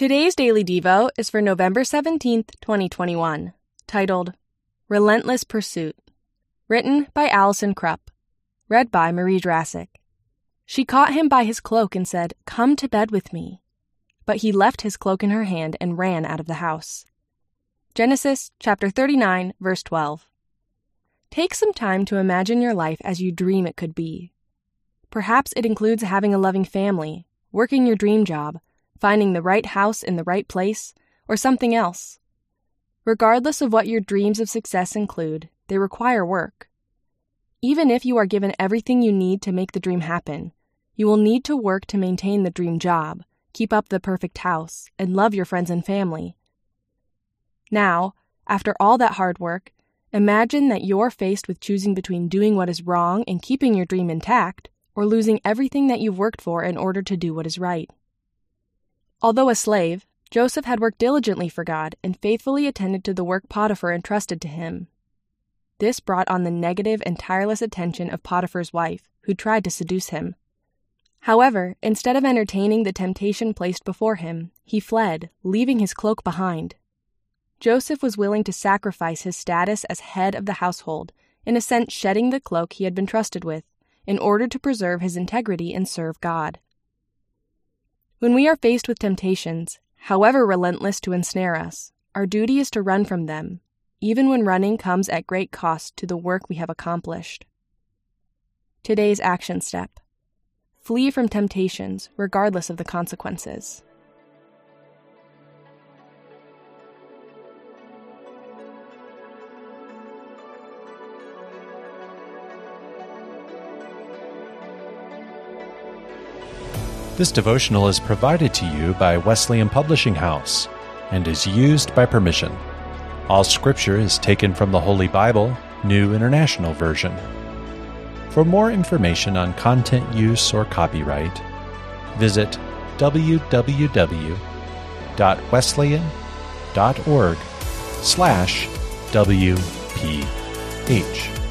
Today's Daily Devo is for November 17th, 2021, titled Relentless Pursuit, written by Allison Krupp, read by Marie Drasic. She caught him by his cloak and said, "Come to bed with me." But he left his cloak in her hand and ran out of the house. Genesis chapter 39, verse 12. Take some time to imagine your life as you dream it could be. Perhaps it includes having a loving family, working your dream job, finding the right house in the right place, or something else. Regardless of what your dreams of success include, they require work. Even if you are given everything you need to make the dream happen, you will need to work to maintain the dream job, keep up the perfect house, and love your friends and family. Now, after all that hard work, imagine that you're faced with choosing between doing what is wrong and keeping your dream intact, or losing everything that you've worked for in order to do what is right. Although a slave, Joseph had worked diligently for God and faithfully attended to the work Potiphar entrusted to him. This brought on the negative and tireless attention of Potiphar's wife, who tried to seduce him. However, instead of entertaining the temptation placed before him, he fled, leaving his cloak behind. Joseph was willing to sacrifice his status as head of the household, in a sense shedding the cloak he had been trusted with, in order to preserve his integrity and serve God. When we are faced with temptations, however relentless to ensnare us, our duty is to run from them, even when running comes at great cost to the work we have accomplished. Today's action step: flee from temptations, regardless of the consequences. This devotional is provided to you by Wesleyan Publishing House and is used by permission. All scripture is taken from the Holy Bible, New International Version. For more information on content use or copyright, visit www.wesleyan.org/WPH.